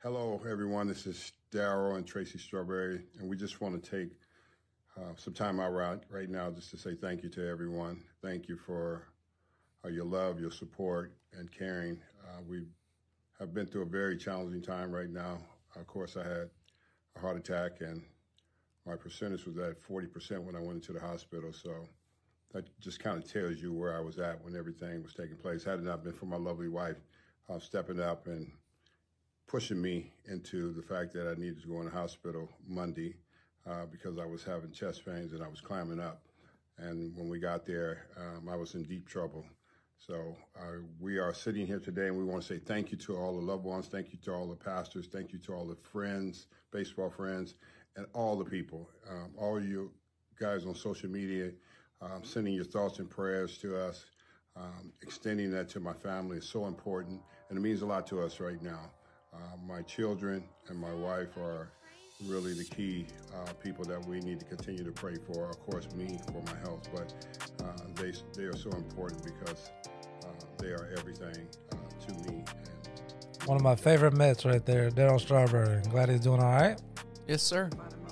Hello, everyone. This is Daryl and Tracy Strawberry, and we just want to take some time out right now just to say thank you to everyone. Thank you for your love, your support, and caring. We have been through a very challenging time right now. Of course, I had a heart attack, and my percentage was at 40% when I went into the hospital. So that just kind of tells you where I was at when everything was taking place. Had it not been for my lovely wife stepping up and pushing me into the fact that I needed to go in the hospital Monday because I was having chest pains and I was climbing up. And when we got there, I was in deep trouble. So we are sitting here today, and we want to say thank you to all the loved ones. Thank you to all the pastors. Thank you to all the friends, baseball friends, and all the people, all you guys on social media, sending your thoughts and prayers to us, extending that to my family is so important, and it means a lot to us right now. My children and my wife are really the key people that we need to continue to pray for. Of course, me for my health, but they are so important because they are everything to me. And one of my favorite Mets right there, Darryl Strawberry. Glad he's doing all right. Yes, sir.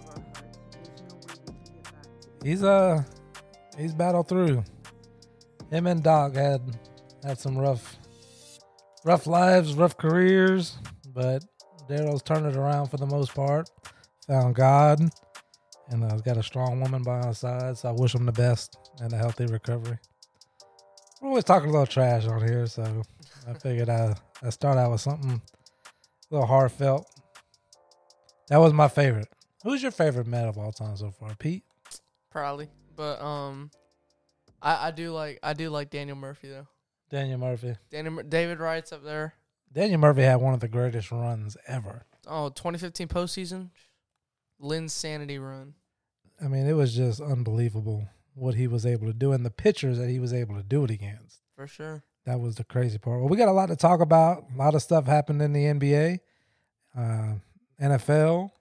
He's battled through. Him and Doc had some rough lives, rough careers, but Darryl's turned it around for the most part. Found God, and he's got a strong woman by his side, so I wish him the best and a healthy recovery. We're always talking a little trash on here, so I figured I start out with something a little heartfelt. That was my favorite. Who's your favorite Met of all time so far, Pete? Probably, but I do like Daniel Murphy though. Daniel Murphy. David Wright's up there. Daniel Murphy had one of the greatest runs ever. Oh, 2015 postseason, Lynn's Sanity run. I mean, it was just unbelievable what he was able to do and the pitchers that he was able to do it against. For sure. That was the crazy part. Well, we got a lot to talk about. A lot of stuff happened in the NBA, NFL.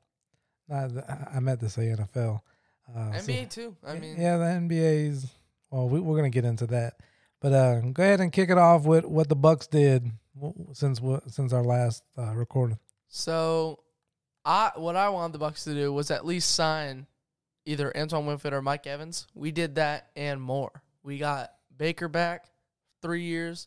I meant to say NFL. NBA too. I mean, yeah, the NBA's. Well, we're going to get into that, but go ahead and kick it off with what the Bucks did since our last recording. So, what I wanted the Bucks to do was at least sign either Antoine Winfield or Mike Evans. We did that and more. We got Baker back, 3 years,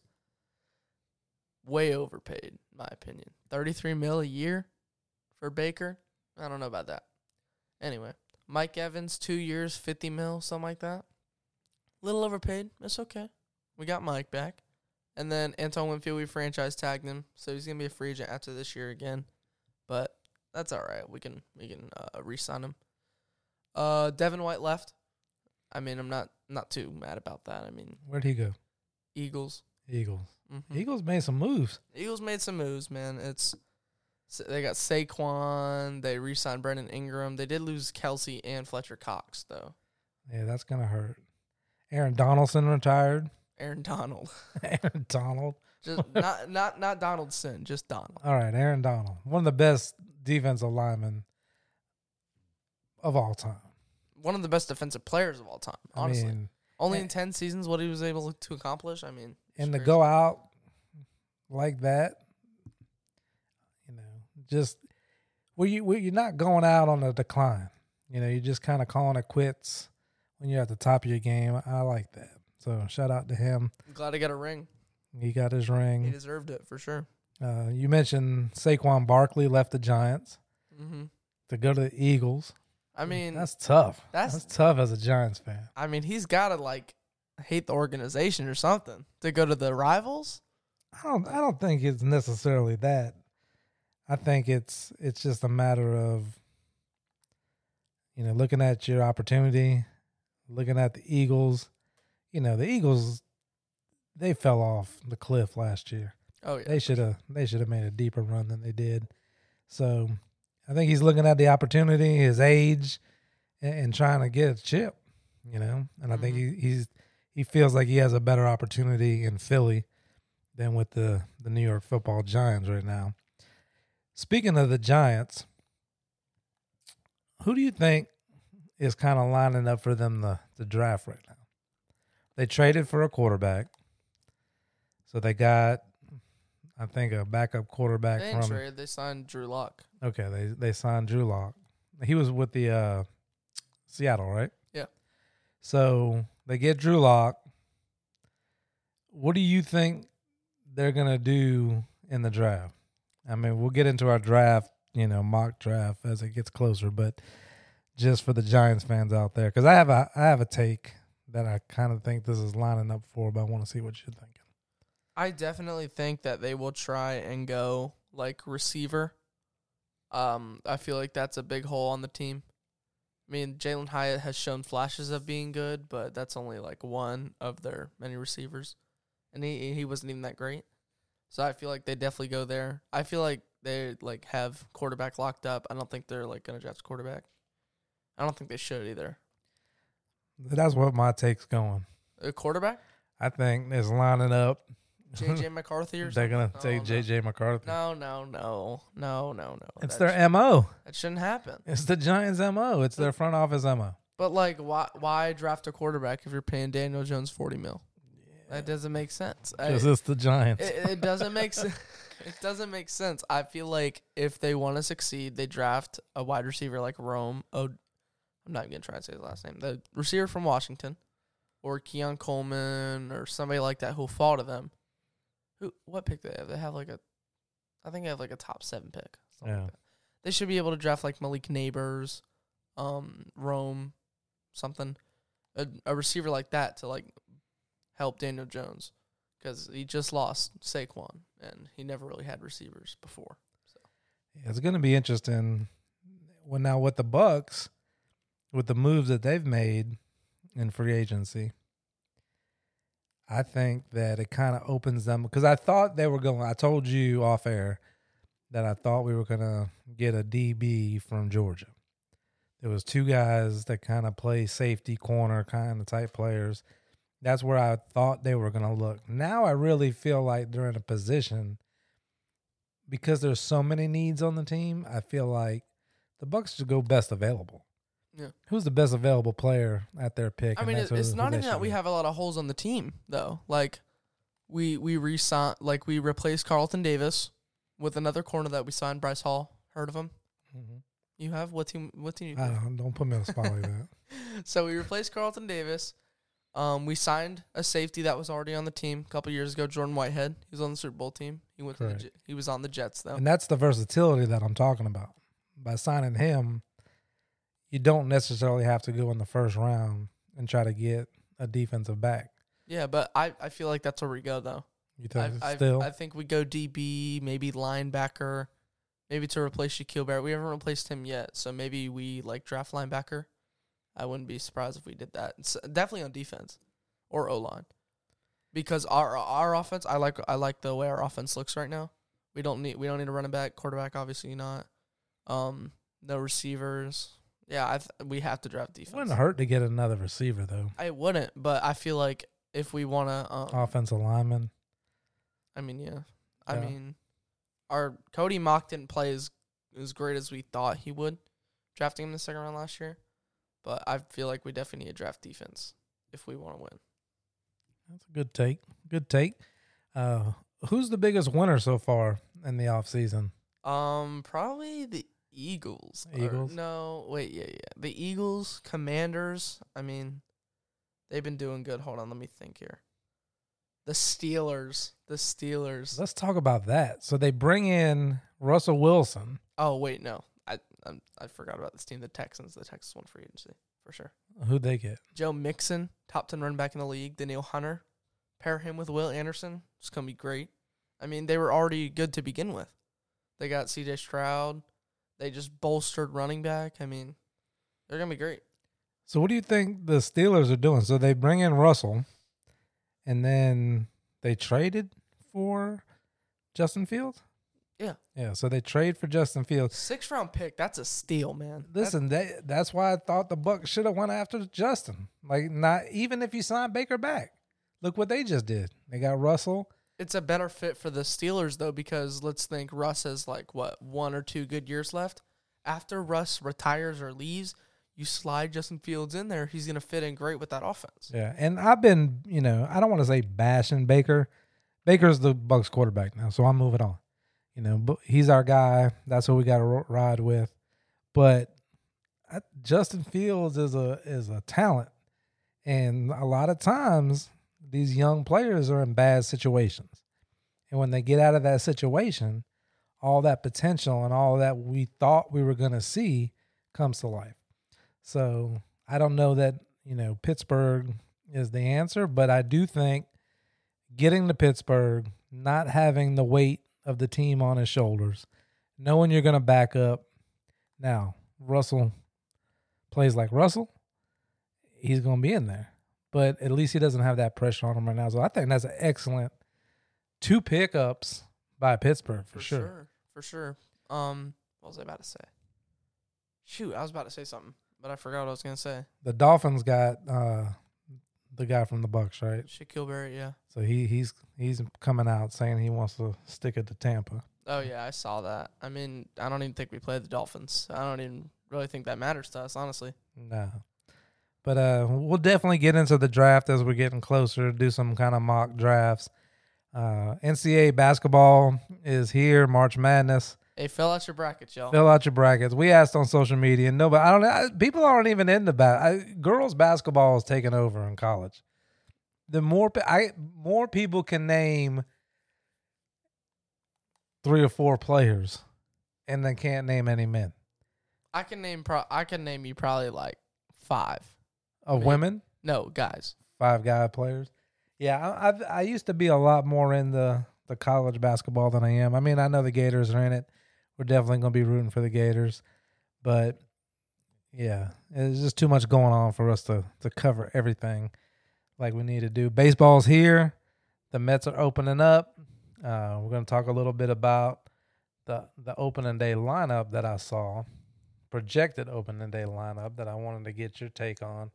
way overpaid, in my opinion. $33 million a year for Baker. I don't know about that. Anyway, Mike Evans, 2 years, $50 million, something like that. Little overpaid. That's okay. We got Mike back. And then Antoine Winfield, we franchise tagged him, so he's going to be a free agent after this year again. But that's all right. We can re-sign him. Devin White left. I mean, I'm not too mad about that. I mean, where'd he go? Eagles. Mm-hmm. Eagles made some moves. Eagles made some moves, man. They got Saquon. They re-signed Brandon Ingram. They did lose Kelsey and Fletcher Cox, though. Yeah, that's gonna hurt. Aaron Donaldson retired. Aaron Donald. Aaron Donald. Just not Donaldson, just Donald. All right, Aaron Donald. One of the best defensive linemen of all time. One of the best defensive players of all time, honestly. I mean, only in 10 seasons what he was able to accomplish, I mean. And to go out like that, you know, just you're not going out on a decline. You know, you're just kind of calling it quits when you're at the top of your game. I like that. So shout out to him. I'm glad he got a ring. He got his ring. He deserved it for sure. You mentioned Saquon Barkley left the Giants to go to the Eagles. I mean, that's tough. That's tough as a Giants fan. I mean, he's got to hate the organization or something to go to the rivals. I don't think it's necessarily that. I think it's just a matter of, you know, looking at your opportunity, looking at the Eagles. You know, the Eagles, they fell off the cliff last year. Oh yeah, they should have made a deeper run than they did. So I think he's looking at the opportunity, his age, and trying to get a chip. You know, and I think he feels like he has a better opportunity in Philly than with the New York Football Giants right now. Speaking of the Giants, who do you think is kind of lining up for them the draft right now? They traded for a quarterback. So they got I think a backup quarterback They didn't from. trade. They signed Drew Lock. Okay, they signed Drew Lock. He was with the Seattle, right? Yeah. So they get Drew Lock. What do you think they're gonna do in the draft? I mean, we'll get into our draft, mock draft as it gets closer, but just for the Giants fans out there, because I have a take that I kind of think this is lining up for, but I want to see what you're thinking. I definitely think that they will try and go like receiver. I feel like that's a big hole on the team. I mean, Jalen Hyatt has shown flashes of being good, but that's only like one of their many receivers, and he wasn't even that great. So I feel like they definitely go there. I feel like they like have quarterback locked up. I don't think they're like gonna draft quarterback. I don't think they should either. That's what my take's going. A quarterback? I think it's lining up. J.J. McCarthy or They're something? gonna take J.J. McCarthy. No. It's their MO. That shouldn't happen. It's the Giants' MO. It's their front office MO. But like, why draft a quarterback if you're paying Daniel Jones $40 million? That doesn't make sense. Because it's the Giants. It doesn't make sense. It doesn't make sense. I feel like if they want to succeed, they draft a wide receiver like Rome. Oh, I'm not going to try and say his last name. The receiver from Washington, or Keon Coleman, or somebody like that who'll fall to them. What pick do they have? They have I think they have like a top 7 pick. Yeah. Like that. They should be able to draft like Malik Neighbors, Rome, something, a receiver like that to like help Daniel Jones, because he just lost Saquon and he never really had receivers before. So Yeah, it's going to be interesting. Well, now with the Bucks, with the moves that they've made in free agency, I think that it kind of opens them, because I thought they were going. I told you off air that I thought we were going to get a DB from Georgia. There was 2 guys that kind of play safety, corner kind of type players. That's where I thought they were going to look. Now I really feel like they're in a position, because there's so many needs on the team, I feel like the Bucks should go best available. yeah, Who's the best available player at their pick? I mean it's not even that we have a lot of holes on the team though. Like we re-signed, like we replaced Carlton Davis with another corner that we signed, Bryce Hall. Heard of him? Mm-hmm. You have what team? You I don't put me on the spot like that. So we replaced Carlton Davis. We signed a safety that was already on the team a couple years ago, Jordan Whitehead. He was on the Super Bowl team. He went Correct. he was on the Jets though. And that's the versatility that I'm talking about. By signing him, you don't necessarily have to go in the first round and try to get a defensive back. Yeah, but I feel like that's where we go though. You think I think we go DB, maybe linebacker, maybe to replace Shaquille Barrett. We haven't replaced him yet, so maybe we like draft linebacker. I wouldn't be surprised if we did that. It's definitely on defense or O-line, because our offense, I like the way our offense looks right now. We don't need a running back, quarterback, obviously not. No receivers. Yeah, we have to draft defense. It wouldn't hurt to get another receiver though. I wouldn't, but I feel like if we want to, Offensive lineman. I mean, yeah. Yeah. I mean, our Cody Mock didn't play as great as we thought he would, drafting him in the second round last year. But I feel like we definitely need to draft defense if we want to win. That's a good take. Good take. Who's the biggest winner so far in the offseason? Probably the Eagles. Eagles? Yeah. The Eagles, Commanders. I mean, they've been doing good. Hold on, let me think here. The Steelers. Let's talk about that. So they bring in Russell Wilson. Oh wait, no, I forgot about this team. The Texans. The Texans won free agency for sure. Who'd they get? Joe Mixon, top 10 running back in the league. Danielle Hunter. Pair him with Will Anderson. It's going to be great. I mean, they were already good to begin with. They got C.J. Stroud. They just bolstered running back. I mean, they're going to be great. So what do you think the Steelers are doing? So they bring in Russell, and then they traded for Justin Fields? Yeah. Yeah, so they trade for Justin Fields. 6th round pick. That's a steal, man. Listen, that's why I thought the Bucs should have went after Justin. Like, not even if you sign Baker back. Look what they just did. They got Russell. It's a better fit for the Steelers, though, because let's think Russ has, 1 or 2 good years left. After Russ retires or leaves, you slide Justin Fields in there. He's going to fit in great with that offense. Yeah, and I've been, I don't want to say bashing Baker, Baker's the Bucs quarterback now, so I'm moving on. But he's our guy. That's who we got to ride with. But Justin Fields is a talent, and a lot of times these young players are in bad situations, and when they get out of that situation, all that potential and all that we thought we were going to see comes to life. So I don't know that Pittsburgh is the answer, but I do think getting to Pittsburgh, not having the weight of the team on his shoulders, knowing you're going to back up. Now, Russell plays like Russell, he's going to be in there. But at least he doesn't have that pressure on him right now. So I think that's an excellent 2 pickups by Pittsburgh for sure. For sure. What was I about to say? Shoot, I was about to say something, but I forgot what I was going to say. The Dolphins got the guy from the Bucs, right? Shaquille Barrett, yeah. So he's coming out saying he wants to stick it to Tampa. Oh, yeah, I saw that. I mean, I don't even think we played the Dolphins. I don't even really think that matters to us, honestly. No. But we'll definitely get into the draft as we're getting closer, do some kind of mock drafts. NCAA basketball is here, March Madness. Hey, fill out your brackets, y'all. Fill out your brackets. We asked on social media, and nobody. I don't know. People aren't even into girls basketball is taking over in college. The more people can name 3 or 4 players, and they can't name any men. I can name you probably like 5 of women. No, guys. 5 guy players. Yeah, I used to be a lot more in the college basketball than I am. I mean, I know the Gators are in it. We're definitely going to be rooting for the Gators. But, yeah, it's just too much going on for us to cover everything like we need to do. Baseball's here. The Mets are opening up. We're going to talk a little bit about the opening day lineup that I saw, projected opening day lineup that I wanted to get your take on.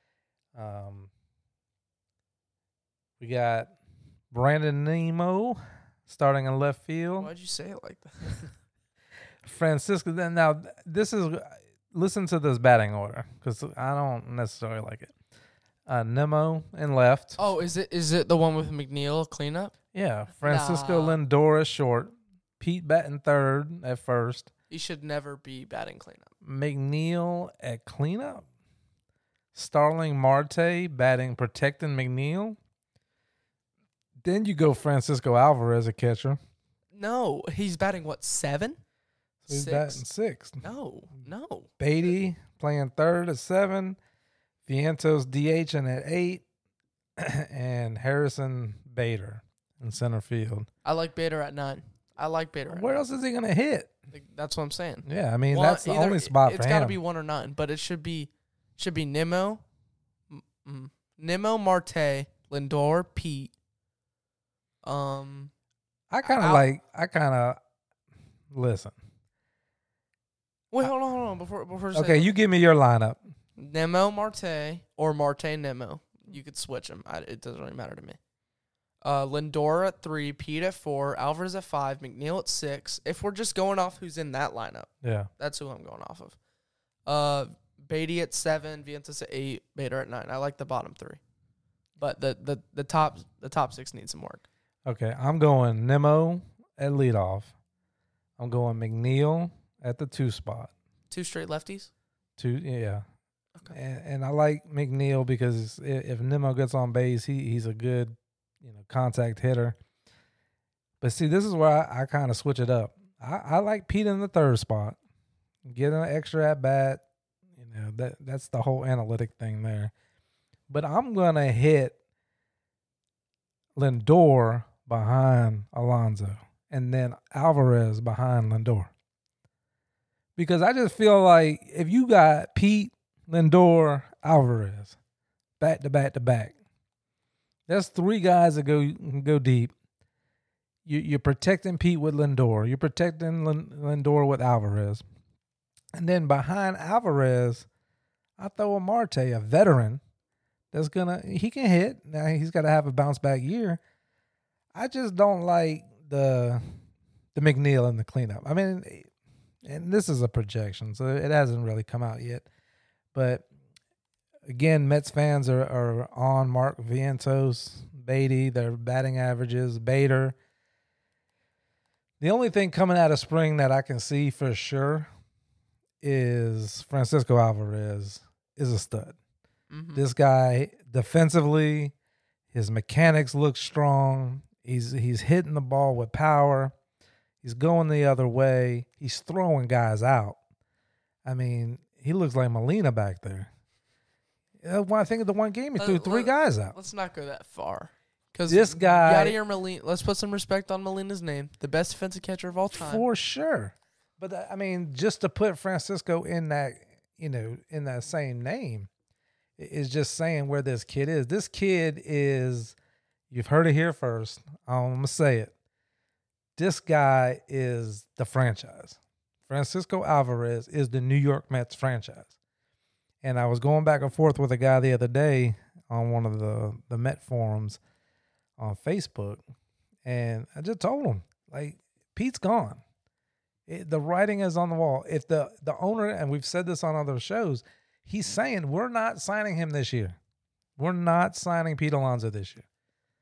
We got Brandon Nimmo starting in left field. Why'd you say it like that? Francisco. Now, listen to this batting order because I don't necessarily like it. Nimmo in left. Oh, is it the one with McNeil cleanup? Yeah. Francisco Lindor is short. Pete batting third at first. He should never be batting cleanup. McNeil at cleanup. Starling Marte protecting McNeil. Then you go Francisco Alvarez at catcher. No, he's batting what, 7? So he's batting 6. No. Beatty playing third at 7. Vientos DHing at 8. And Harrison Bader in center field. I like Bader at 9. Where else is he going to hit? That's what I'm saying. Yeah, I mean, that's the only spot for him. It's got to be 1 or 9, but it should be Nimmo, Marte, Lindor, Pete. Listen. Wait, hold on. Before okay, you give me your lineup. Nimmo, Marte, or Marte, Nimmo. You could switch them. It doesn't really matter to me. Lindor at 3, Pete at 4, Alvarez at 5, McNeil at 6. If we're just going off who's in that lineup, yeah, that's who I'm going off of. Beatty at 7, Vientos at 8, Bader at 9. I like the bottom 3, but the top 6 need some work. Okay, I'm going Nimmo at leadoff. I'm going McNeil at the 2 spot. 2 straight lefties? 2, yeah. Okay. And I like McNeil because if Nimmo gets on base, he's a good, contact hitter. But see, this is where I kind of switch it up. I like Pete in the 3rd spot. Get an extra at bat. That's the whole analytic thing there. But I'm gonna hit Lindor behind Alonso, and then Alvarez behind Lindor. Because I just feel like if you got Pete, Lindor, Alvarez, back to back to back, that's 3 guys that go deep. You're protecting Pete with Lindor. You're protecting Lindor with Alvarez. And then behind Alvarez, I throw a Marte, a veteran, he can hit. Now he's got to have a bounce back year. I just don't like the McNeil in the cleanup. I mean, and this is a projection, so it hasn't really come out yet. But again, Mets fans are on Mark Vientos Beatty, their batting averages, Bader. The only thing coming out of spring that I can see for sure is Francisco Alvarez is a stud. Mm-hmm. This guy defensively, his mechanics look strong. He's hitting the ball with power. He's going the other way. He's throwing guys out. I mean, he looks like Molina back there. When I think of the one game, he threw three guys out. Let's not go that far. Because This guy, Yadier Molina, let's put some respect on Molina's name. The best defensive catcher of all time. for sure. But I mean, just to put Francisco in that, in that same name, is just saying where this kid is. This kid is, you've heard it here first. I'm gonna say it. This guy is the franchise. Francisco Alvarez is the New York Mets franchise. And I was going back and forth with a guy the other day on one of the Met forums on Facebook, and I just told him, like, Pete's gone. The writing is on the wall. If the owner, and we've said this on other shows, he's saying we're not signing him this year. We're not signing Pete Alonso this year.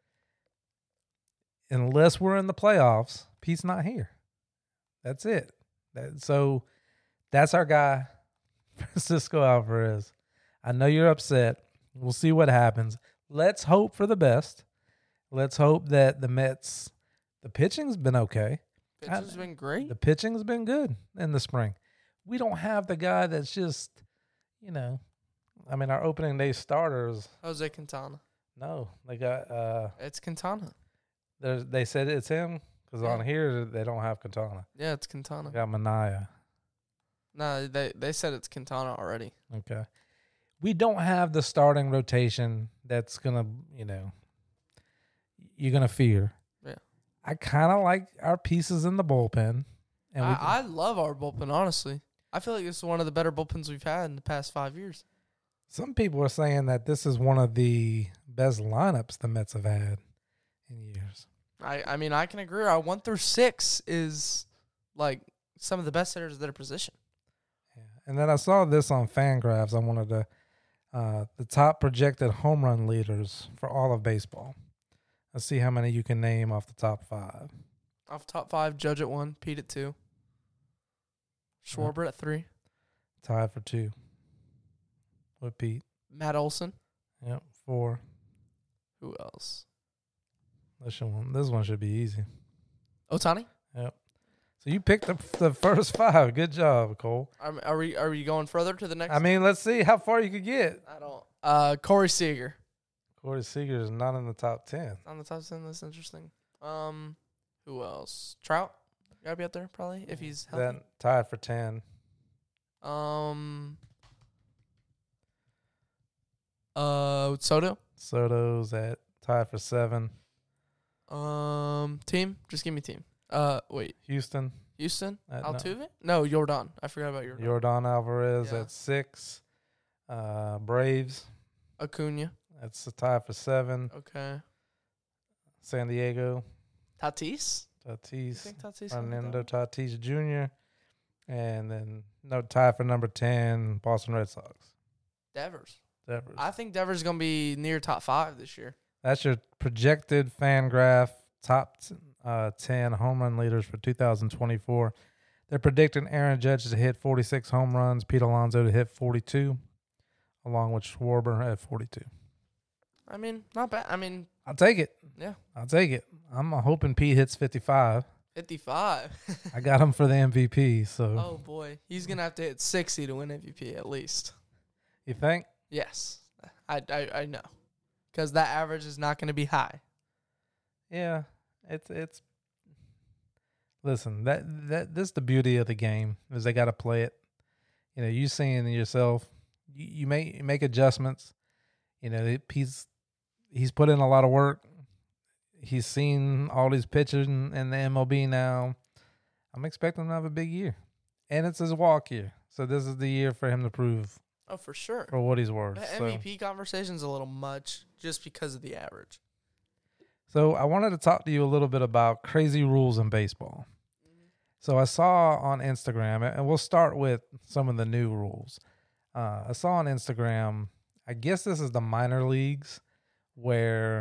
Unless we're in the playoffs, Pete's not here. That's it. So that's our guy, Francisco Alvarez. I know you're upset. We'll see what happens. Let's hope for the best. Let's hope that the Mets, the pitching's been okay. Pitching's been great. The pitching's been good in the spring. We don't have the guy that's just, I mean, our opening day starters. Jose Quintana. No, they got. It's Quintana. They said it's him because on here they don't have Quintana. Yeah, it's Quintana. They got Manaea. No, they said it's Quintana already. Okay. We don't have the starting rotation that's gonna, you're gonna fear. Yeah. I kind of like our pieces in the bullpen, and I love our bullpen. Honestly, I feel like this is one of the better bullpens we've had in the past 5 years. some people are saying that this is one of the best lineups the Mets have had in years. I mean, I can agree. Our 1 through 6 is like some of the best hitters at their position. Yeah. And then I saw this on Fangraphs. I wanted to the top projected home run leaders for all of baseball. Let's see how many you can name off the top 5. Off top 5, Judge at 1, Pete at 2, Schwarber at 3, Tied for 2 with Pete. Matt Olson. Yep, 4. Who else? This one should be easy. Otani. Yep. So you picked the first 5. Good job, Cole. Are we going further to the next? I mean, let's see how far you could get. I don't. Corey Seager. Corey Seager is not in the top 10. On the top 10, that's interesting. Who else? Trout. Gotta be up there probably if he's healthy. Then tied for 10. Soto. Soto's at tied for 7. Team. Just give me team. Wait. Houston. Houston. No. Altuve. No, Yordan. I forgot about Yordan. Yordan Alvarez Yeah. at 6. Braves. Acuna. That's a tie for 7. Okay. San Diego. Tatis. You Tatis. think Tatis? Fernando Tatis Jr. And then tie for number 10, Boston Red Sox. Devers. Devers. I think Devers is gonna be near top 5 this year. That's your projected Fangraph top 10 home run leaders for 2024. They're predicting Aaron Judge to hit 46 home runs, Pete Alonso to hit 42, along with Schwarber at 42. I mean, not bad. I mean, I'll take it. yeah, I'll take it. I'm hoping Pete hits 55. 55. I got him for the MVP. So Oh boy, he's gonna have to hit 60 to win MVP at least. You think? Yes, I know, because that average is not gonna be high. Yeah, it's. Listen, that this is the beauty of the game is they got to play it. You know, you seeing yourself, you make adjustments. You know, he's put in a lot of work. He's seen all these pitchers in the MLB now. I'm expecting him to have a big year, and it's his walk year. So this is the year for him to prove Oh, for sure. for what he's worth. The So. MVP conversation's a little much just because of the average. So I wanted to talk to you a little bit about crazy rules in baseball. So I saw on Instagram, and we'll start with some of the new rules. I saw on Instagram, I guess this is the minor leagues, where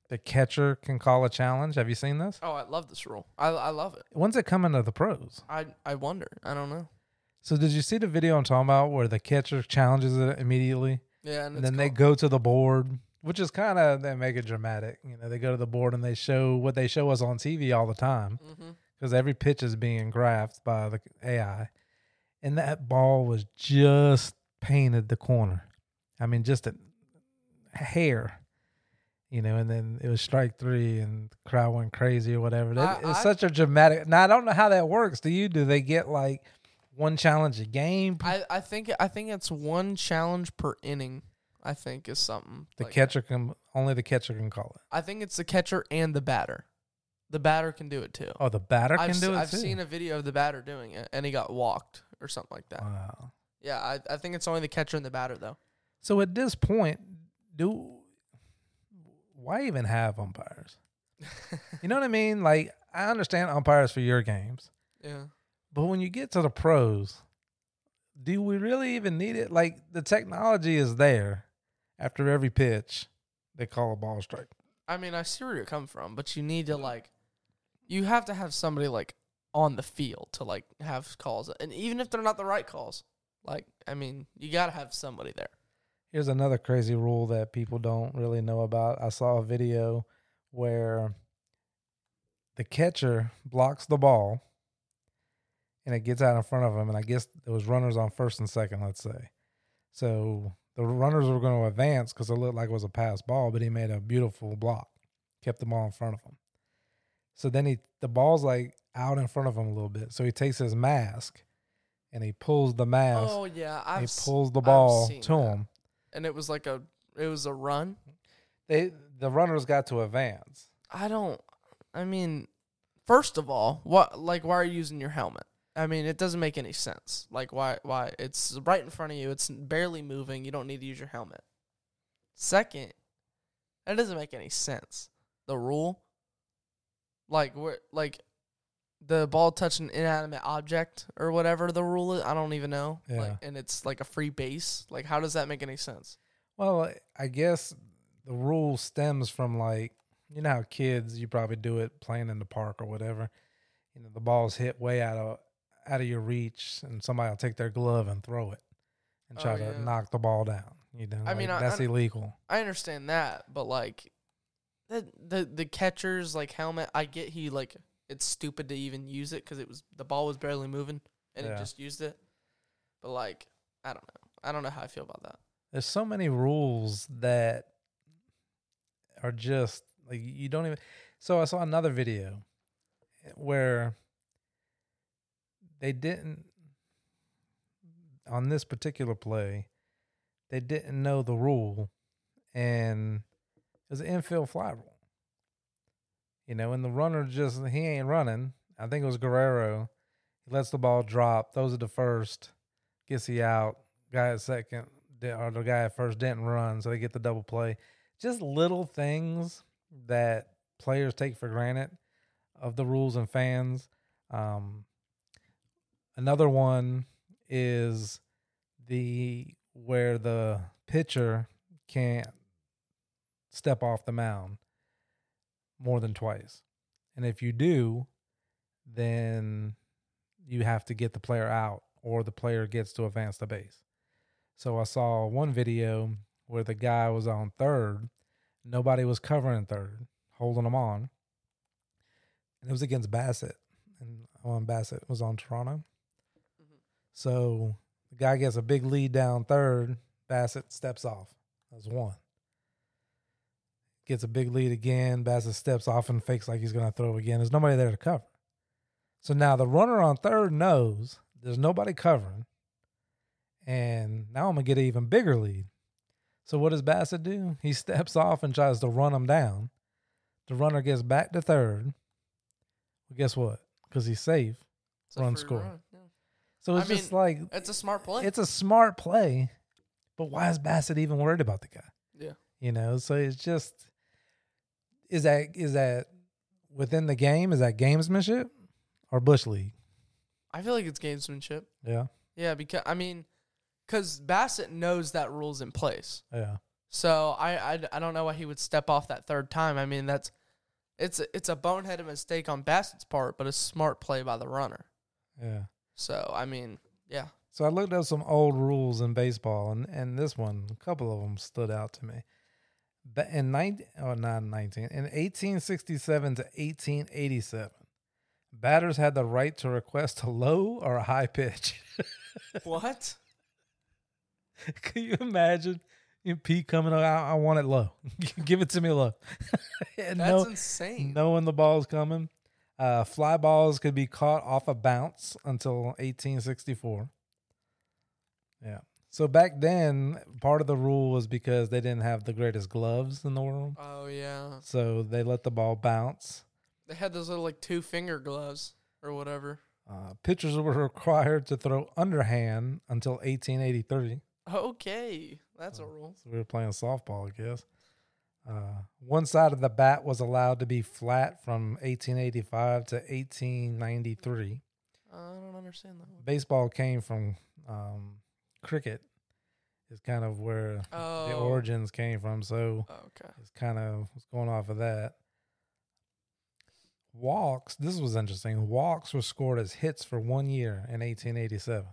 the catcher can call a challenge. Have you seen this? Oh, I love this rule. I love it. When's it coming to the pros? I wonder. I don't know. So did you see the video I'm talking about where the catcher challenges it immediately? Yeah, And then they go to the board, which is kind of, they make it dramatic. You know, they go to the board and they show what they show us on TV all the time because every pitch is being graphed by the AI. And that ball was just painted the corner. I mean, just a hair, you know, and then it was strike 3 and the crowd went crazy or whatever. It's such a dramatic. Now, I don't know how that works. Do they get like one challenge a game? I think it's one challenge per inning. I think is something. The like catcher only the catcher can call it. I think it's the catcher and the batter. The batter can do it too. Oh, the batter can do it too? I've seen a video of the batter doing it, and he got walked or something like that. Wow. Yeah, I think it's only the catcher and the batter, though. So at this point, why even have umpires? You know what I mean? Like, I understand umpires for your games. Yeah. But when you get to the pros, do we really even need it? Like, the technology is there. After every pitch, they call a ball strike. I mean, I see where you're coming from, but you need to, like, you have to have somebody, like, on the field to, like, have calls. And even if they're not the right calls, like, I mean, you got to have somebody there. Here's another crazy rule that people don't really know about. I saw a video where the catcher blocks the ball and it gets out in front of him. And I guess there was runners on first and second, let's say. So the runners were going to advance because it looked like it was a pass ball, but he made a beautiful block, kept the ball in front of him. So then the ball's like out in front of him a little bit. So he takes his mask and he pulls the mask. Oh, yeah. He pulls the ball to that. him. And it was like a run. The runners got to advance. I mean, first of all, why are you using your helmet? I mean, it doesn't make any sense. Like, why? It's right in front of you. It's barely moving. You don't need to use your helmet. Second, that doesn't make any sense. The rule, like the ball touching an inanimate object or whatever the rule is. I don't even know. Yeah. Like, and it's like a free base. Like, how does that make any sense? Well, I guess the rule stems from, like, you know how kids, you probably do it playing in the park or whatever. You know, the ball's hit way out of your reach, and somebody will take their glove and throw it and try to knock the ball down. You know, I mean, that's illegal. I understand that, but like the catcher's like helmet, I get it's stupid to even use it because the ball was barely moving and it just used it. But like, I don't know. I don't know how I feel about that. There's so many rules that are just like you don't even. So I saw another video where they didn't, on this particular play, they didn't know the rule, and it was an infield fly rule. You know, and the runner he ain't running. I think it was Guerrero. He lets the ball drop, throws it to first, gets the out. Guy at second, or the guy at first didn't run, so they get the double play. Just little things that players take for granted of the rules and fans. Another one is where the pitcher can't step off the mound more than twice. And if you do, then you have to get the player out or the player gets to advance the base. So I saw one video where the guy was on third. Nobody was covering third, holding him on. And it was against Bassett. And Bassett was on Toronto. Mm-hmm. So the guy gets a big lead down third. Bassett steps off. That's one. Gets a big lead again. Bassett steps off and fakes like he's going to throw again. There's nobody there to cover. So now the runner on third knows there's nobody covering. And now I'm going to get an even bigger lead. So what does Bassett do? He steps off and tries to run him down. The runner gets back to third. Well, guess what? Because he's safe. Run score. Run, yeah. So it's just like... It's a smart play. It's a smart play. But why is Bassett even worried about the guy? Yeah. You know, so it's just... Is that within the game? Is that gamesmanship or Bush League? I feel like it's gamesmanship. Yeah. Yeah, because Bassett knows that rule's in place. Yeah. So I don't know why he would step off that third time. I mean, it's a boneheaded mistake on Bassett's part, but a smart play by the runner. Yeah. So, I mean, yeah. So I looked up some old rules in baseball, and this one, a couple of them stood out to me. But in 1867 to 1887, batters had the right to request a low or a high pitch. What? Can you imagine Pete coming out? I want it low. Give it to me low. That's insane. Knowing the ball's coming. Fly balls could be caught off a bounce until 1864. Yeah. So back then, part of the rule was because they didn't have the greatest gloves in the world. Oh, yeah. So they let the ball bounce. They had those little, like, 2-finger gloves or whatever. Pitchers were required to throw underhand until 1883. Okay. That's a rule. So we were playing softball, I guess. One side of the bat was allowed to be flat from 1885 to 1893. I don't understand that one. Baseball came from cricket. Is kind of where the origins came from. So it's kind of going off of that. Walks, this was interesting. Walks were scored as hits for 1 year in 1887.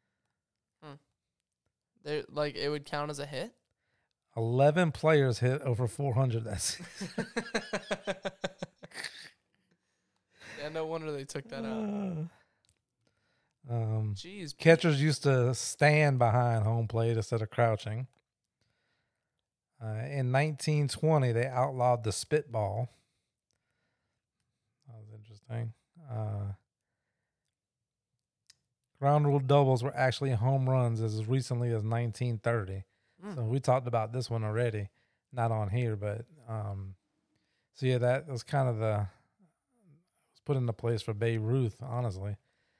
Like, it would count as a hit? 11 players hit over 400 that season. Yeah, no wonder they took that out. Jeez. Catchers used to stand behind home plate instead of crouching. In 1920, they outlawed the spitball. That was interesting. Ground rule doubles were actually home runs as recently as 1930. So we talked about this one already, not on here, but so yeah, that was kind of was put into place for Babe Ruth, honestly.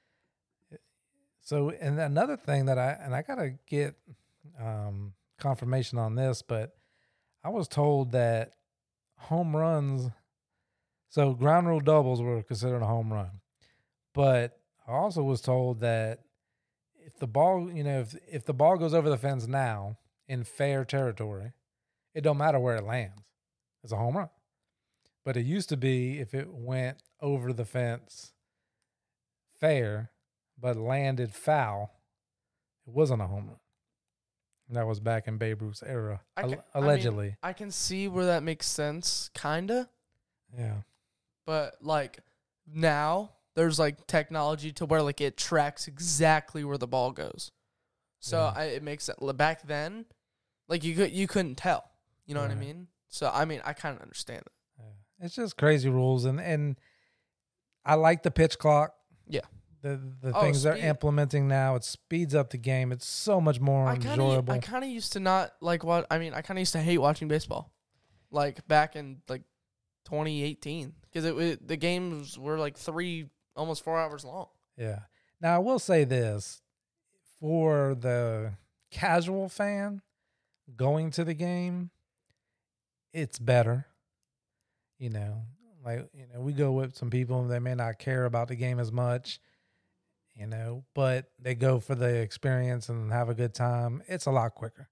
So, and another thing that I gotta get confirmation on this, but I was told that home runs, so ground rule doubles were considered a home run, but I also was told that if the ball, if the ball goes over the fence now in fair territory, it don't matter where it lands. It's a home run. But it used to be if it went over the fence fair but landed foul, it wasn't a home run. And that was back in Babe Ruth's era, allegedly. I can see where that makes sense, kind of. Yeah. But, like, now there's, like, technology to where, like, it tracks exactly where the ball goes. So it makes it back then, like you couldn't tell, you know what I mean? So I mean, I kind of understand it. Yeah. It's just crazy rules, and I like the pitch clock. Yeah, the things they're implementing now, it speeds up the game. It's so much more enjoyable. I kind of used to not like what I mean. I kind of used to hate watching baseball, like back in like 2018, because the games were like almost 4 hours long. Yeah. Now I will say this. For the casual fan going to the game, it's better. We go with some people that may not care about the game as much, but they go for the experience and have a good time. It's a lot quicker.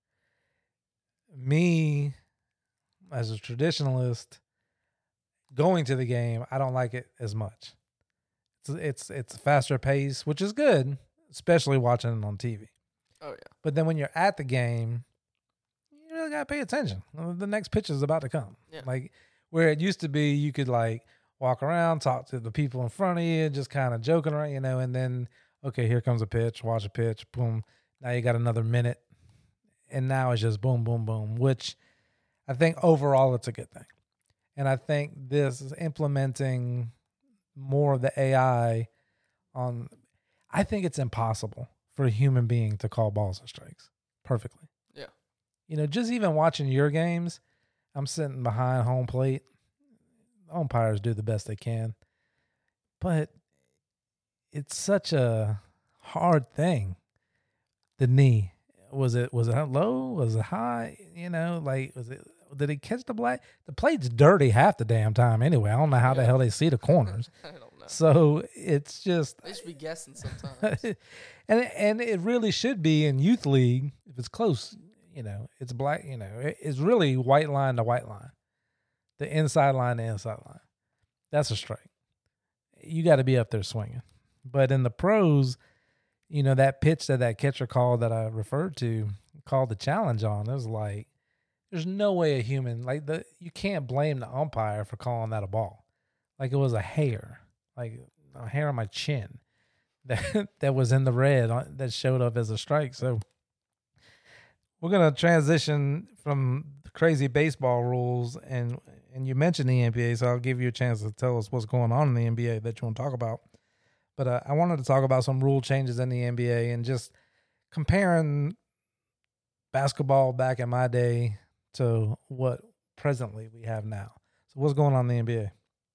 Me, as a traditionalist, going to the game, I don't like it as much. It's a faster pace, which is good. Especially watching it on TV. Oh, yeah. But then when you're at the game, you really got to pay attention. The next pitch is about to come. Yeah. Like, where it used to be, you could, like, walk around, talk to the people in front of you, just kind of joking around, and then, okay, here comes a pitch, watch a pitch, boom. Now you got another minute. And now it's just boom, boom, boom, which I think overall it's a good thing. And I think this is implementing more of the AI on – I think it's impossible for a human being to call balls and strikes perfectly. Yeah. Just even watching your games, I'm sitting behind home plate. Umpires do the best they can. But it's such a hard thing. The knee. Was it low? Was it high? Did he catch the blade? The plate's dirty half the damn time anyway. I don't know how the hell they see the corners. I don't know. So it's just they should be guessing sometimes. and it really should be in youth league if it's close. it's black, it's really white line to white line. The inside line to inside line. That's a strike. You got to be up there swinging. But in the pros, that pitch that catcher called that I referred to, called the challenge on, it was like, there's no way a human, you can't blame the umpire for calling that a ball. Like it was a hair on my chin that was in the red that showed up as a strike. So we're going to transition from the crazy baseball rules, and you mentioned the NBA, so I'll give you a chance to tell us what's going on in the NBA that you want to talk about. But I wanted to talk about some rule changes in the NBA and just comparing basketball back in my day to what presently we have now. So what's going on in the NBA?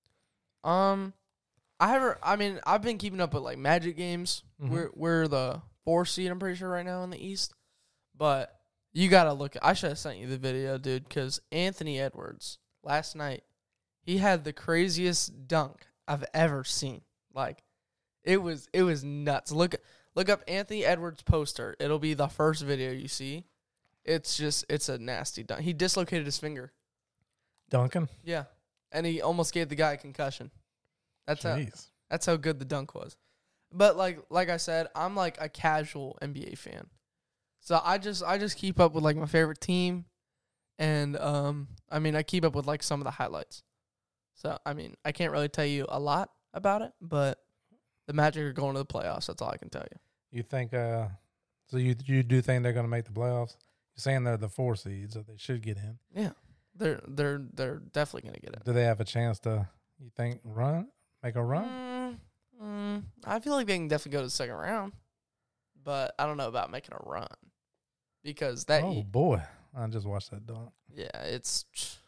I've been keeping up with like Magic games. Mm-hmm. We're the 4th seed, I'm pretty sure, right now in the East. But you gotta look. I should have sent you the video, dude, because Anthony Edwards last night, he had the craziest dunk I've ever seen. Like, it was nuts. Look up Anthony Edwards poster. It'll be the first video you see. It's a nasty dunk. He dislocated his finger. Duncan? Yeah, and he almost gave the guy a concussion. That's how good the dunk was. But like I said, I'm like a casual NBA fan. So I just keep up with like my favorite team, and I keep up with like some of the highlights. So I can't really tell you a lot about it, but the Magic are going to the playoffs. That's all I can tell you. You think so you do think they're going to make the playoffs? You're saying they're the 4 seeds, so they should get in. Yeah. They're definitely going to get in. Do they have a chance to, you think, make a run? I feel like they can definitely go to the second round, but I don't know about making a run because that. Oh boy, I just watched that dunk. Yeah, it's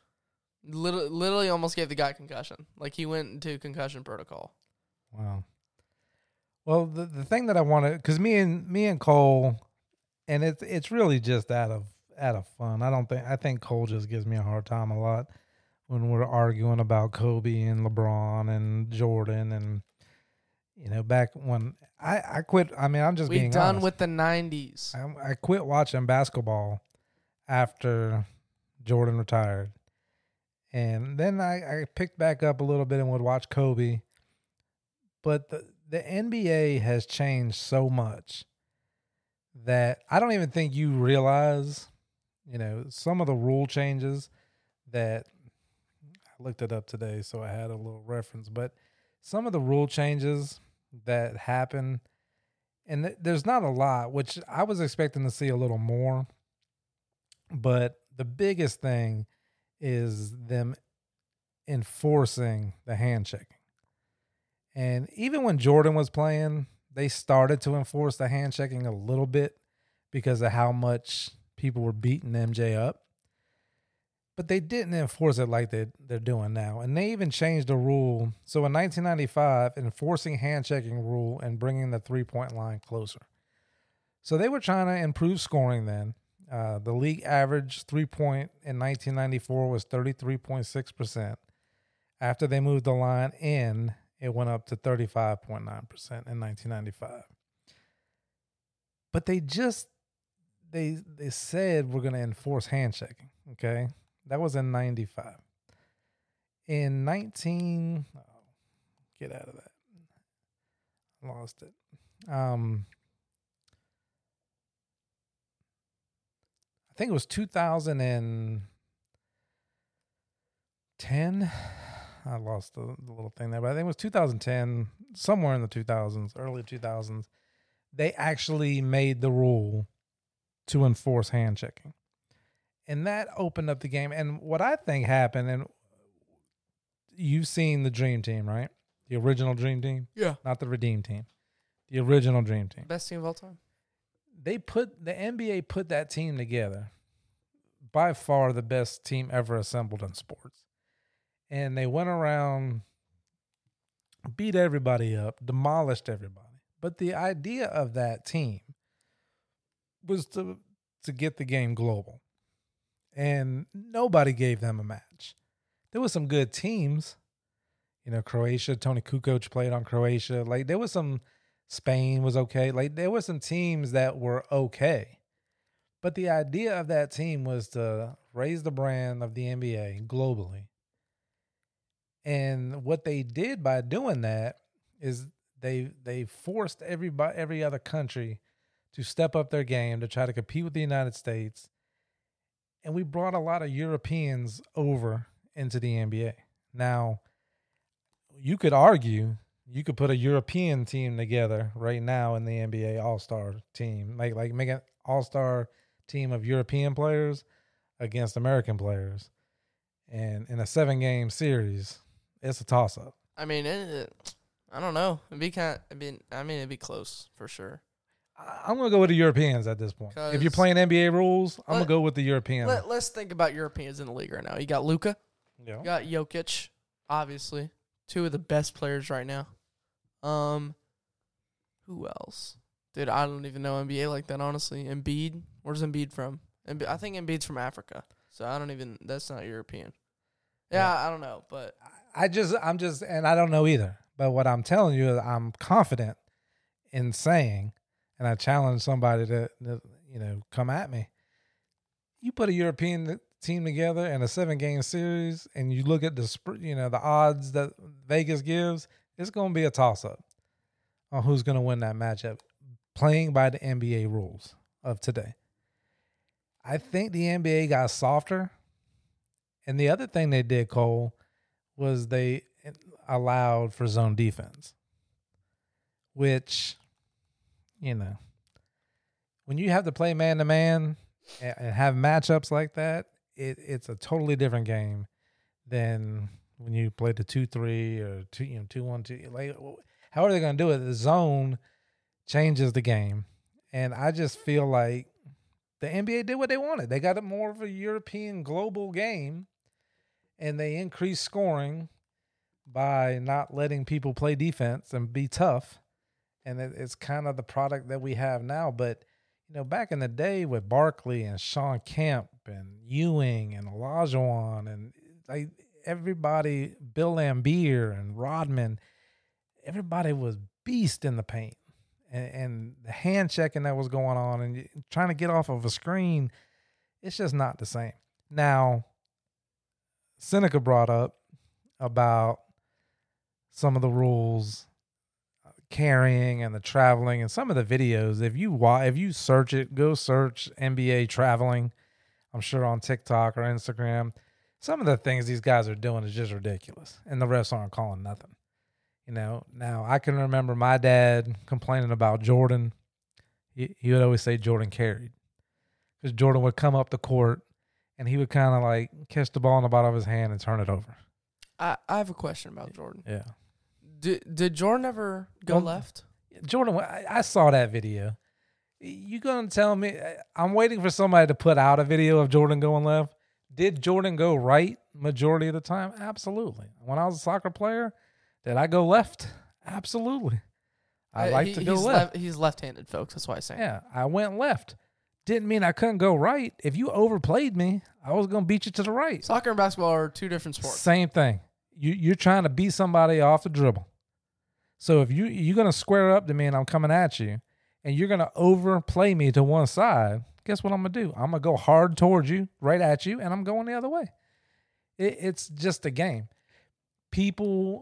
literally almost gave the guy concussion. Like he went into concussion protocol. Wow. Well, the thing that I wanted, because me and Cole, and it's really just out of fun. I think Cole just gives me a hard time a lot when we're arguing about Kobe and LeBron and Jordan, and back when I quit. I'm just being honest. We done with the 90s. I quit watching basketball after Jordan retired, and then I picked back up a little bit and would watch Kobe. But the NBA has changed so much that I don't even think you realize, some of the rule changes that I looked it up today, so I had a little reference, but some of the rule changes that happen, and there's not a lot, which I was expecting to see a little more, but the biggest thing is them enforcing the hand checking. And even when Jordan was playing, they started to enforce the hand checking a little bit because of how much people were beating MJ up. But they didn't enforce it like they're doing now. And they even changed the rule. So in 1995, enforcing hand checking rule and bringing the 3-point line closer. So they were trying to improve scoring then. The league average 3-point in 1994 was 33.6%. After they moved the line in, it went up to 35.9% in 1995. But they said we're going to enforce hand checking, okay? That was in 95. In get out of that. I lost it. I think it was 2010. I lost the little thing there, but I think it was 2010, somewhere in the 2000s, early 2000s. They actually made the rule to enforce hand checking. And that opened up the game. And what I think happened, and you've seen the Dream Team, right? The original Dream Team? Yeah. Not the Redeem Team. The original Dream Team. Best team of all time. The NBA put that team together. By far the best team ever assembled in sports. And they went around, beat everybody up, demolished everybody. But the idea of that team was to get the game global. And nobody gave them a match. There were some good teams. Croatia, Tony Kukoc played on Croatia. Like, there was some, Spain was okay. Like, there were some teams that were okay. But the idea of that team was to raise the brand of the NBA globally. And what they did by doing that is they forced every other country to step up their game to try to compete with the United States. And we brought a lot of Europeans over into the NBA. Now, you could argue you could put a European team together right now in the NBA All-Star team, like make an All-Star team of European players against American players, and in a 7-game series, it's a toss-up. I mean, I don't know. It'd be it'd be close for sure. I'm gonna go with the Europeans at this point. If you're playing NBA rules, I'm gonna go with the Europeans. Let's think about Europeans in the league right now. You got Luka, yeah. You got Jokic, obviously, 2 of the best players right now. Who else? Dude, I don't even know NBA like that, honestly. Embiid, where's Embiid from? I think Embiid's from Africa, so that's not European. Yeah, I don't know, but I'm just, and I don't know either. But what I'm telling you is I'm confident in saying, and I challenge somebody to come at me. You put a European team together in a 7-game series, and you look at the odds that Vegas gives, it's going to be a toss-up on who's going to win that matchup, playing by the NBA rules of today. I think the NBA got softer, and the other thing they did, Cole, was they allowed for zone defense, which, when you have to play man-to-man and have matchups like that, it's a totally different game than when you play the 2-3 or 2-1-2. Like, how are they going to do it? The zone changes the game, and I just feel like the NBA did what they wanted. They got it more of a European global game, and they increased scoring by not letting people play defense and be tough. And it's kind of the product that we have now. But, back in the day with Barkley and Sean Kemp and Ewing and Olajuwon and like everybody, Bill Laimbeer and Rodman, everybody was beast in the paint. And the hand checking that was going on and trying to get off of a screen, it's just not the same. Now, Seneca brought up about some of the rules, carrying and the traveling, and some of the videos. If you search it, go search NBA traveling. I'm sure on TikTok or Instagram, some of the things these guys are doing is just ridiculous, and the refs aren't calling nothing. Now I can remember my dad complaining about Jordan. He would always say Jordan carried, because Jordan would come up the court and he would kind of like catch the ball in the bottom of his hand and turn it over. I have a question about Jordan. Yeah. Did Jordan ever go left? Jordan, I saw that video. You gonna tell me? I'm waiting for somebody to put out a video of Jordan going left. Did Jordan go right majority of the time? Absolutely. When I was a soccer player, did I go left? Absolutely. I like to go left. He's left-handed, folks. That's why I say. Yeah, I went left. Didn't mean I couldn't go right. If you overplayed me, I was going to beat you to the right. Soccer and basketball are 2 different sports. Same thing. You're trying to beat somebody off the dribble. So if you're going to square up to me and I'm coming at you, and you're going to overplay me to one side, guess what I'm going to do? I'm going to go hard towards you, right at you, and I'm going the other way. It's just a game. People,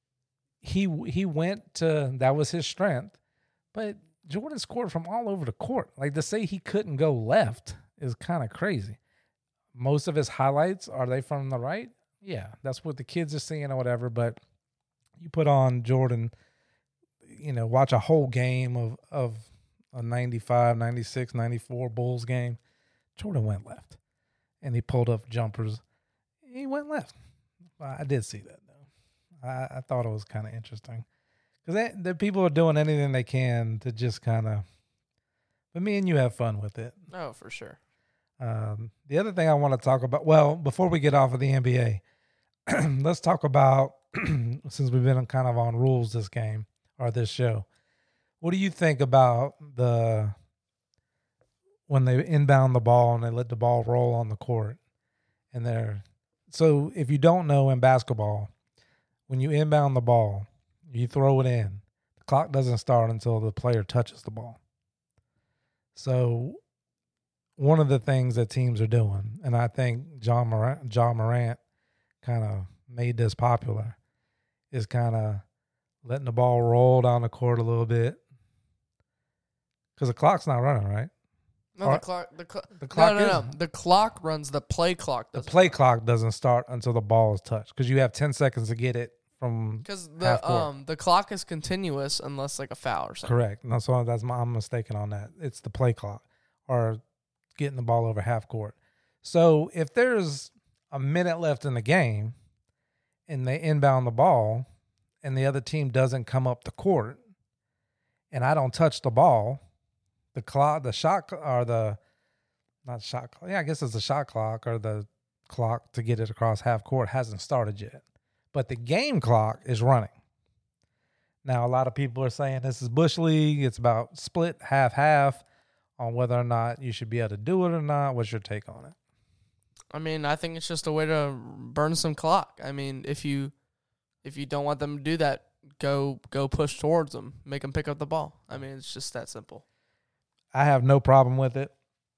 he went to, that was his strength, but Jordan scored from all over the court. Like, to say he couldn't go left is kind of crazy. Most of his highlights, are they from the right? Yeah, that's what the kids are seeing or whatever. But you put on Jordan, watch a whole game of a 95, 96, 94 Bulls game. Jordan went left, and he pulled up jumpers. He went left. I did see that, though. I thought it was kind of interesting. Because the people are doing anything they can to just kind of, but me and you have fun with it. Oh, for sure. The other thing I want to talk about, well, before we get off of the NBA, let's talk about, since we've been kind of on rules this game or this show, what do you think about when they inbound the ball and they let the ball roll on the court? So if you don't know, in basketball, when you inbound the ball, you throw it in, the clock doesn't start until the player touches the ball. So one of the things that teams are doing, and I think John Morant kind of made this popular, is kind of letting the ball roll down the court a little bit. Because the clock's not running, right? No, the clock. No. The clock runs. The play clock. The play clock doesn't start until the ball is touched, because you have 10 seconds to get it from half court. The clock is continuous unless like a foul or something. Correct. No, so I'm mistaken on that. It's the play clock or getting the ball over half court. So if there's a minute left in the game and they inbound the ball and the other team doesn't come up the court and I don't touch the ball, the shot clock or the clock to get it across half court hasn't started yet. But the game clock is running. Now, a lot of people are saying this is Bush League. It's about split half on whether or not you should be able to do it or not. What's your take on it? I mean, I think it's just a way to burn some clock. I mean, if you don't want them to do that, go push towards them. Make them pick up the ball. I mean, it's just that simple. I have no problem with it.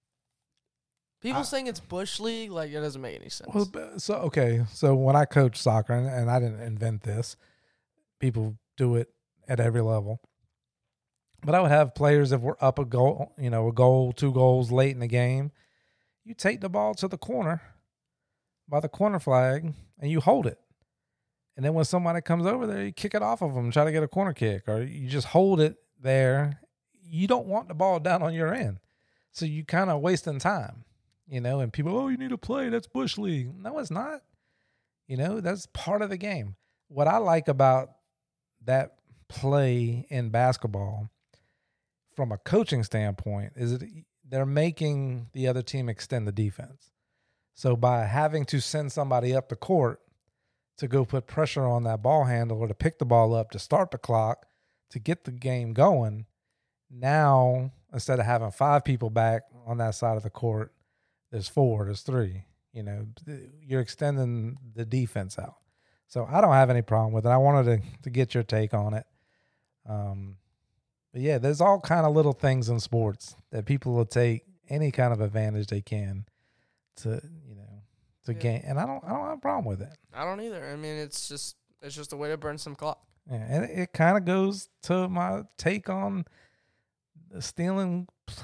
People saying it's Bush League, like, it doesn't make any sense. Well, so when I coach soccer, and I didn't invent this, people do it at every level. But I would have players, if we're up a goal, a goal, 2 goals late in the game, you take the ball to the corner by the corner flag and you hold it. And then when somebody comes over there, you kick it off of them and try to get a corner kick, or you just hold it there. You don't want the ball down on your end. So you kind of wasting time. And people, you need to play. That's Bush League. No, it's not. That's part of the game. What I like about that play in basketball from a coaching standpoint is that they're making the other team extend the defense. So by having to send somebody up the court to go put pressure on that ball handle or to pick the ball up to start the clock to get the game going, now instead of having 5 people back on that side of the court, there's 4, there's 3. You're extending the defense out. So I don't have any problem with it. I wanted to get your take on it. But yeah, there's all kind of little things in sports that people will take any kind of advantage they can to gain. And I don't have a problem with it. I don't either. I mean, it's just a way to burn some clock. Yeah, and it kind of goes to my take on stealing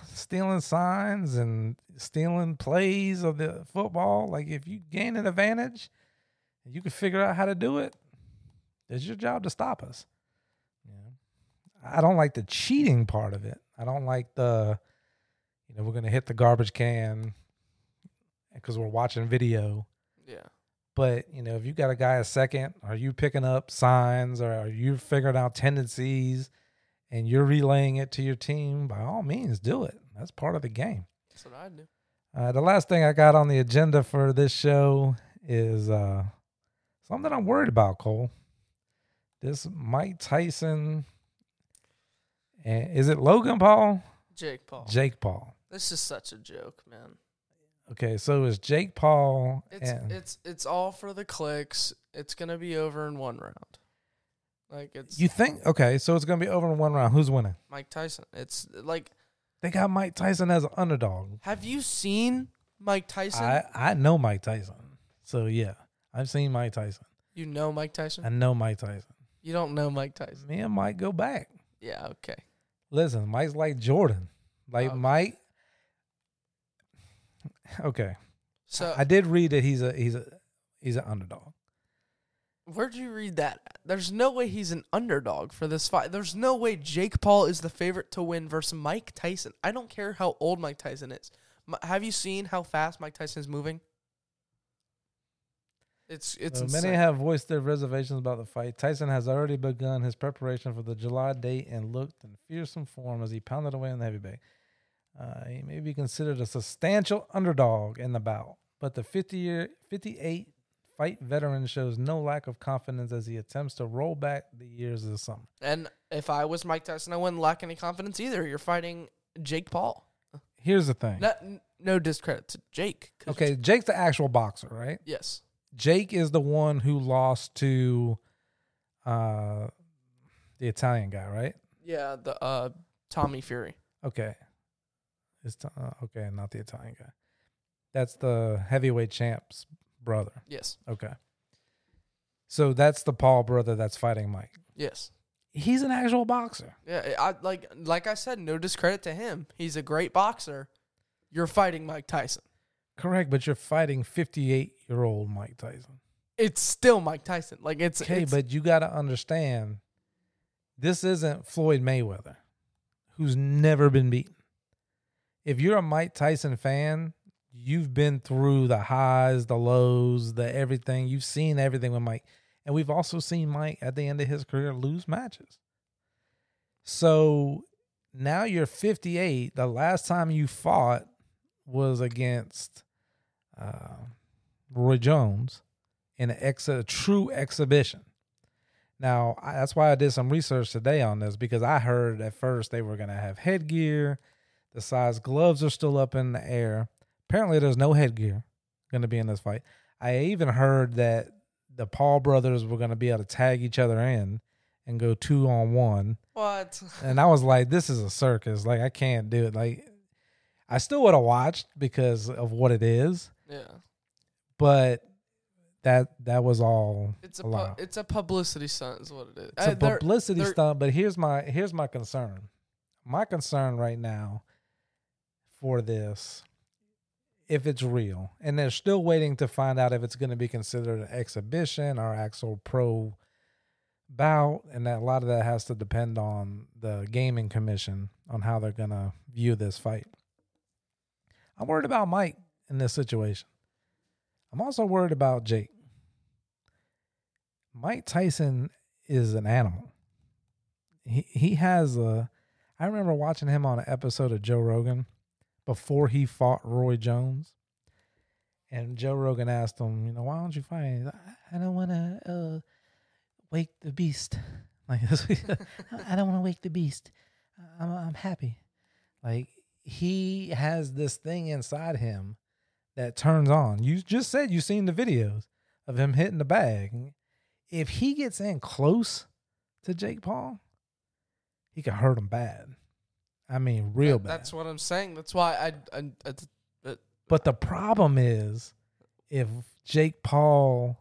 signs and stealing plays of the football. Like, if you gain an advantage and you can figure out how to do it, it's your job to stop us. I don't like the cheating part of it. I don't like the, we're going to hit the garbage can because we're watching video. Yeah. But, if you got a guy a second, are you picking up signs, or are you figuring out tendencies and you're relaying it to your team, by all means, do it. That's part of the game. That's what I do. The last thing I got on the agenda for this show is something I'm worried about, Cole. This Mike Tyson, is it Logan Paul? Jake Paul. Jake Paul. This is such a joke, man. Okay, so it's Jake Paul. It's all for the clicks. It's gonna be over in 1 round. You think? Okay, so it's gonna be over in 1 round. Who's winning? Mike Tyson. It's like they got Mike Tyson as an underdog. Have you seen Mike Tyson? I know Mike Tyson. So yeah, I've seen Mike Tyson. You know Mike Tyson? I know Mike Tyson. You don't know Mike Tyson. Me and Mike go back. Yeah, okay. Listen, Mike's like Jordan. Mike. Okay. So I did read that he's an underdog. Where'd you read that? There's no way he's an underdog for this fight. There's no way Jake Paul is the favorite to win versus Mike Tyson. I don't care how old Mike Tyson is. Have you seen how fast Mike Tyson is moving? It's many have voiced their reservations about the fight. Tyson has already begun his preparation for the July date and looked in fearsome form as he pounded away in the heavyweight. He may be considered a substantial underdog in the bout, but the 58 fight veteran shows no lack of confidence as he attempts to roll back the years of the summer. And if I was Mike Tyson, I wouldn't lack any confidence either. You're fighting Jake Paul. Here's the thing. No discredit to Jake. Okay, Jake's the actual boxer, right? Yes. Jake is the one who lost to the Italian guy, right? Yeah, the Tommy Fury. Okay. Okay, not the Italian guy. That's the heavyweight champ's brother. Yes. Okay. So that's the Paul brother that's fighting Mike. Yes. He's an actual boxer. Yeah, like I said, no discredit to him. He's a great boxer. You're fighting Mike Tyson. Correct, but you're fighting 58-year-old Mike Tyson. It's still Mike Tyson. Like Okay, but you got to understand, this isn't Floyd Mayweather, who's never been beaten. If you're a Mike Tyson fan, you've been through the highs, the lows, the everything. You've seen everything with Mike. And we've also seen Mike at the end of his career lose matches. So now you're 58. The last time you fought was against Roy Jones in a true exhibition. Now, that's why I did some research today on this, because I heard at first they were going to have headgear. The size gloves are still up in the air. Apparently, there's no headgear going to be in this fight. I even heard that the Paul brothers were going to be able to tag each other in and go 2-on-1. What? And I was like, this is a circus. Like, I can't do it. Like, I still would have watched because of what it is. Yeah. But that was all. It's a publicity stunt, is what it is. It's a publicity stunt. But here's my concern. My concern right now for this, if it's real, and they're still waiting to find out if it's going to be considered an exhibition or actual pro bout, and that a lot of that has to depend on the gaming commission on how they're going to view this fight. I'm worried about Mike in this situation. I'm also worried about Jake. Mike Tyson is an animal. He has I remember watching him on an episode of Joe Rogan before he fought Roy Jones. And Joe Rogan asked him, why don't you fight? Like, I don't want to wake the beast. Like, I don't want to wake the beast. I'm happy. Like, he has this thing inside him that turns on. You just said you've seen the videos of him hitting the bag. If he gets in close to Jake Paul, he can hurt him bad. I mean, real bad. That's what I'm saying. That's why But the problem is, if Jake Paul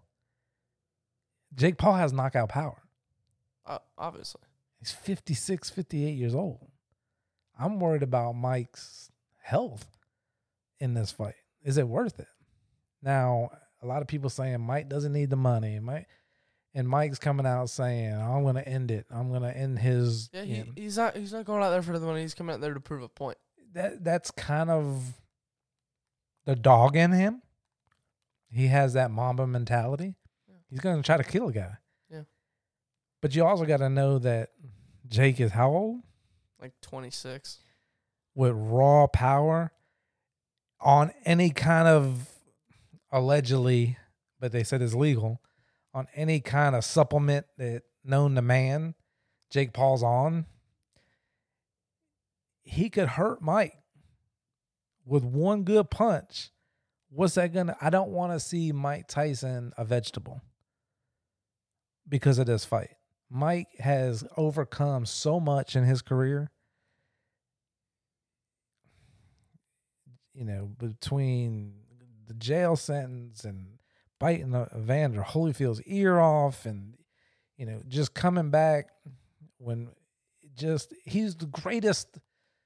has knockout power. Obviously. He's 56, 58 years old. I'm worried about Mike's health in this fight. Is it worth it? Now, a lot of people saying Mike doesn't need the money. And Mike's coming out saying, I'm going to end it. I'm going to end his... Yeah, he's not going out there for the money. He's coming out there to prove a point. That's kind of the dog in him. He has that Mamba mentality. Yeah. He's going to try to kill a guy. Yeah. But you also got to know that Jake is how old? Like 26. With raw power on any kind of, allegedly, but they said it's legal, on any kind of supplement that known to man, Jake Paul's on, he could hurt Mike with one good punch. What's that gonna? I don't want to see Mike Tyson a vegetable because of this fight. Mike has overcome so much in his career. Between the jail sentence and biting Evander Holyfield's ear off and, just coming back when he's the greatest.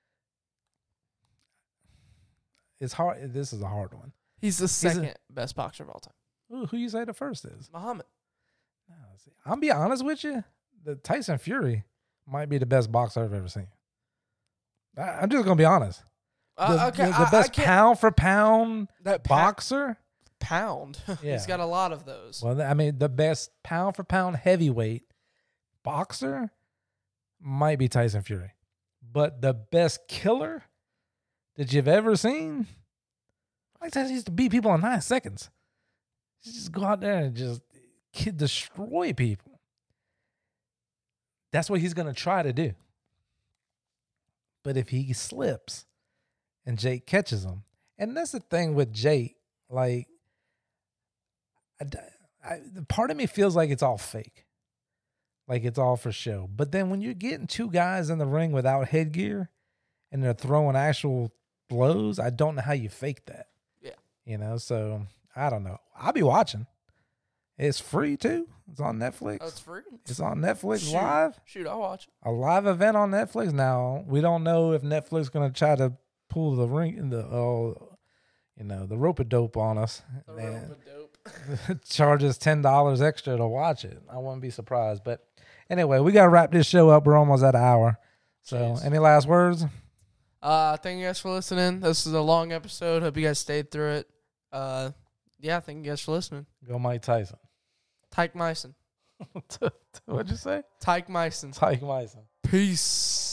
It's hard. This is a hard one. He's the second best boxer of all time. Who you say the first is? Muhammad. No, I'll be honest with you. The Tyson Fury might be the best boxer I've ever seen. I'm just going to be honest. The best pound for pound boxer? Pound. Yeah. He's got a lot of those. Well, I mean, the best pound for pound heavyweight boxer might be Tyson Fury. But the best killer that you've ever seen, Mike Tyson used to beat people in 9 seconds. He just go out there and just destroy people. That's what he's going to try to do. But if he slips and Jake catches him, and that's the thing with Jake, like, part of me feels like it's all fake. Like it's all for show. But then when you're getting two guys in the ring without headgear and they're throwing actual blows. I don't know how you fake that. Yeah. So I don't know. I'll be watching. It's free too. It's on Netflix. Oh, it's free. It's on Netflix Shoot. live. Shoot, I'll watch it. A live event on Netflix. Now we don't know if Netflix is gonna try to pull the the rope-a-dope on us. The Man. rope-a-dope. Charges $10 extra to watch it. I wouldn't be surprised. But anyway, we gotta wrap this show up. We're almost at an hour. So Jeez. any last words? Thank you guys for listening. This is a long episode. Hope you guys stayed through it. Yeah, thank you guys for listening. Go Mike Tyson. Tyke Myson. What'd you say? Tyke Myson. Tyke Myson. Peace.